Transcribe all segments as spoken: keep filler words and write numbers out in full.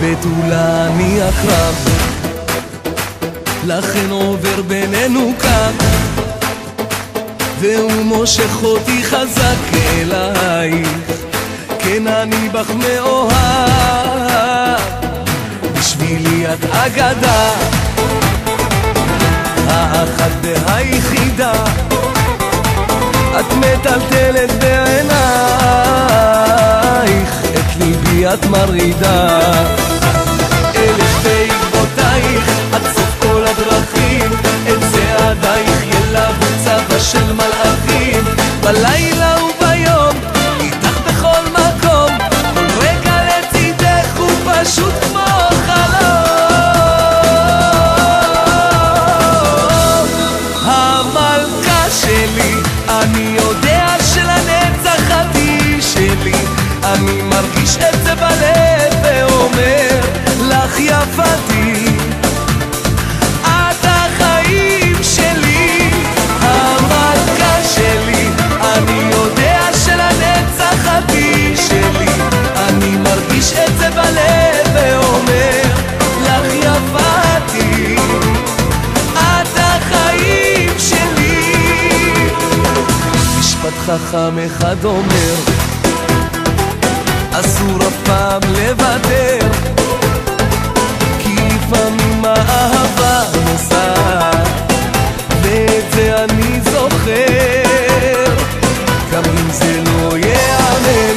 בתולה אני הקרב, לכן עובר בינינו קו, והוא מושך אותי חזק אלייך, כן אני בך מאוהב, בשבילי את אגדה, האחת והיחידה, את מטלטלת בעינייך, את ליבי את מרעידה, אלך בעקבותייך עד סוף כל הדרכים, את צעדייך ילוו צבא של מלאכים, בלילה וביום איתך בכל מקום, כל רגע לצידך הוא פשוט כמו חלום. המלכה שלי, אני יודע שלנצח את שלי, אני מרגיש את זה בלב ואומר לך יפתי, את החיים שלי, המלכה שלי, אני יודע שלנצח את שלי, אני מרגיש את זה בלב ואומר לך יפתי, את החיים שלי. משפט חכם אחד אומר, אסור אף פעם לוותר, כי לפעמים האהבה נוסעת, ואת זה אני זוכר, גם אם זה לא ייאמן,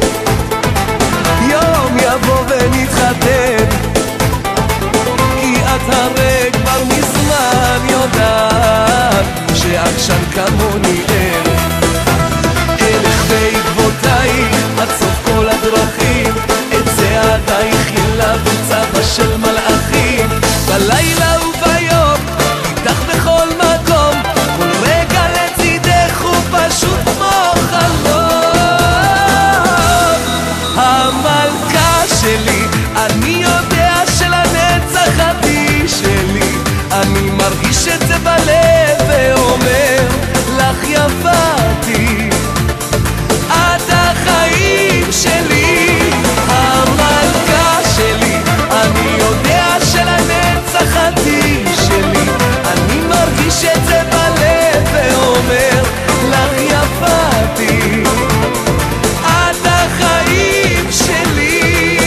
יום יבוא ונתחתן, כי את הרי כבר מזמן יודעת שעקשן כמוני אין, אלך בעקבותייך עד סוף כל הדרכים, את צעדייך ילוו צבא של מלאכים, בלילה וביום איתך בכל מקום, כל רגע לצידך הוא פשוט כמו חלום. המלכה שלי, אני יודע שלנצח את שלי, אני מרגיש את זה בלב ואומר לך יפתי, את החיים שלי, המלכה שלי, אני יודע שלנצח את שלי, אני מרגיש את זה בלב ואומר לך יפתי, את החיים שלי.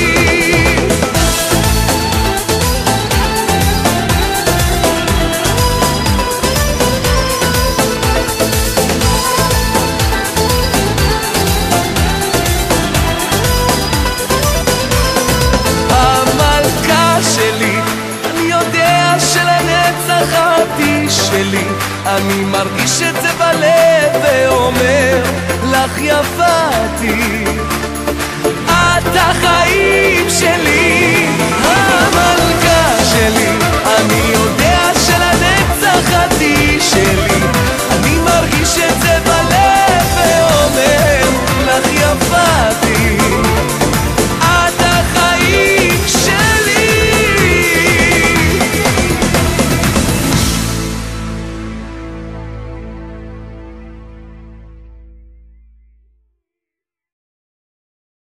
שלי, אני מרגיש את זה בלב ואומר לך יפתי, את החיים שלי, המלכה שלי, אני יודע שלנצח את שלי, אני מרגיש